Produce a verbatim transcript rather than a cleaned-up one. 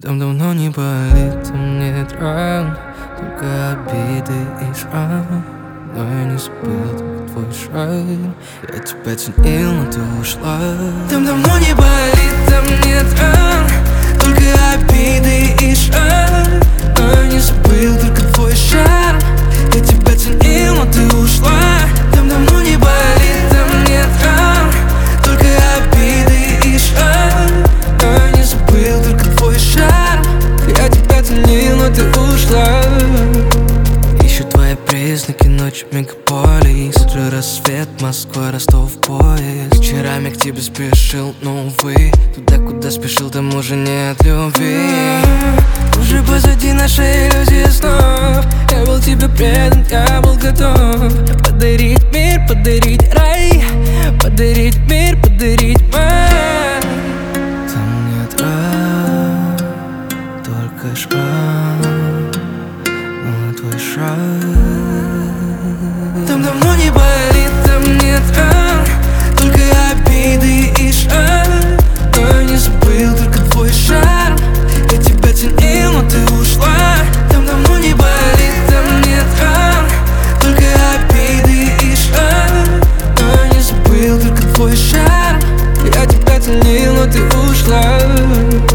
Там давно не болит, там нет ран, только обиды и шрам. Но я не забыл только твой шрам. Я тебя ценил, но ты ушла. Там давно не болит, там нет ран, только обиды и шрам. Но я не забыл только твой шрам. Я тебя ценил, но ты ушла. Там давно не болит, там нет ран, только обиды и шрам. Но я не забыл только твой шарм. Я тебя ценил, но ты ушла. Ищу твои признаки, ночь мегаполис. Утро рассвет, Москва, Ростов, поезд. Вечерами к тебе спешил, но увы, туда, куда спешил, там уже нет любви. Уже позади нашей иллюзии снов. Я был тебе предан, я был готов подарить мир, подарить рай, подарить мир, подарить май. Там нет ран, только шрам, но твой шрам. Там давно не болит, там нет ран, только обиды и шрам. Но я не забыл только твой шарм. Я тебя ценил, но ты ушла. Там давно не болит, там нет ран, только обиды и шрам. Но я не забыл только твой шарм. Я тебя ценил, но ты ушла.